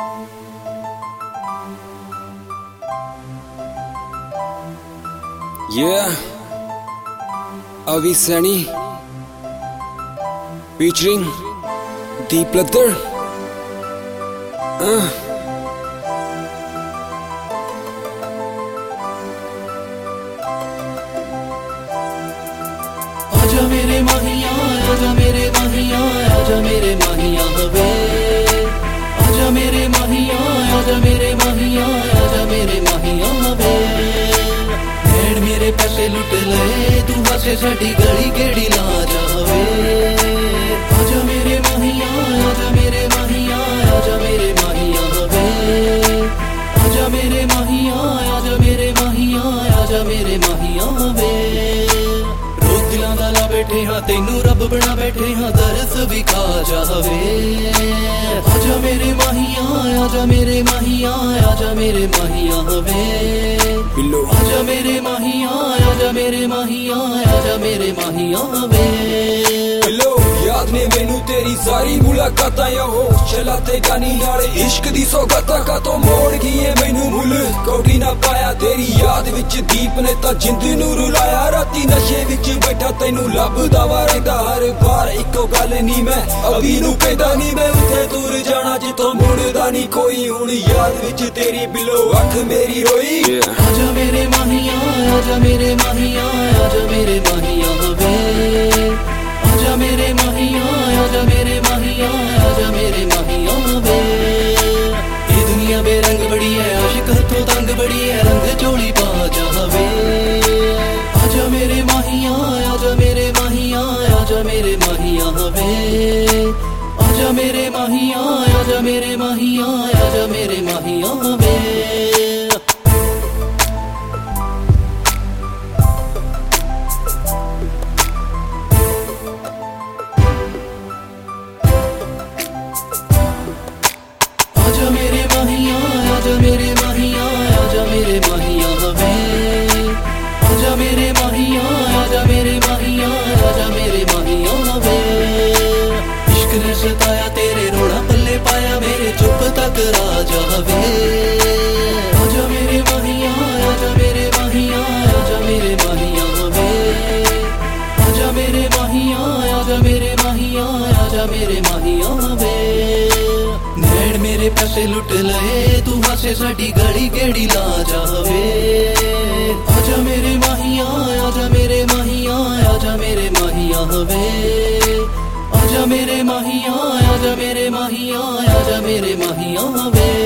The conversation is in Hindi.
Yeah, Avi Sani featuring Deep Ladder. आजा मेरे माहिया, आजा मेरे माहिया, आजा मेरे माहिया वे। आजा मेरे माहिया, आजा मेरे माहिया, आजा मेरे माहिया वे। भेड़ मेरे पैसे लुट ले, तू हसे साडी गली केड़ी ला जावे। आजा मेरे माहिया, आजा मेरे माहिया, आजा मेरे माहिया वे। आजा मेरे माहिया, आजा मेरे माहिया, आजा मेरे माहिया वे। दिलां दा ला बैठे हाँ तेनू रब बना बैठे हाँ दरस भी खा जावे। आजा मेरे माहिया, आजा मेरे माहिया, आजा मेरे माहिया वे। आजा मेरे माहिया, आजा मेरे माहिया, आजा मेरे माहिया वे। याद ने मैनू तेरी सारी मुलाकातां हो चला ते गानी नाले इश्क दी सौगातां का तो मोड़ गई है मैनू भूल कोठी ना पाया तेरी याद विच दीप ने ता जिंद नू रुलाया राती नशे विच बैठा तैनू लभदा वा रहिंदा हर बार इको गल नी मैं अभी नू कहदा नी मैं उत्थे दूर जाना जिथों मुड़दा नी कोई हुण याद विच तेरी बिलो अख मेरी रोई। आजा मेरे माहिया, आजा मेरे माहिया, आजा मेरे माहिया वे। आजा मेरे माहिया, आजा मेरे माहिया, आजा मेरे माहिया वे। ये दुनिया बेरंग बड़ी है आशिक हथों तंग बड़ी है रंग चोली पा जावे। आजा मेरे माहिया, आजा मेरे माहिया, आजा मेरे माहिया वे। आजा मेरे माहिया, आजा मेरे माहिया, आजा मेरे माहिया वे। आजा मेरे माहिया, आजा मेरे माहिया, आजा मेरे माहिया वे। आजा मेरे माहिया, आजा मेरे माहिया, आजा मेरे माहिया वे। इश्क ने सताया तेरे रोड़ा पल्ले पाया मेरे चुप तक राजा वे। आजा मेरे माहिया, आजा मेरे माहिया, आजा मेरे माहिया वे। आजा मेरे माहिया, आजा मेरे माहिया, आजा मेरे माहिया वे। नैण मेरे पैसे लुट ले, तू हसे साडी गली केड़ी ला जावे। आजा मेरे माहिया, आजा मेरे माहिया, आजा मेरे माहिया वे। आजा मेरे माहिया, आजा मेरे माहिया, आजा मेरे माहिया वे।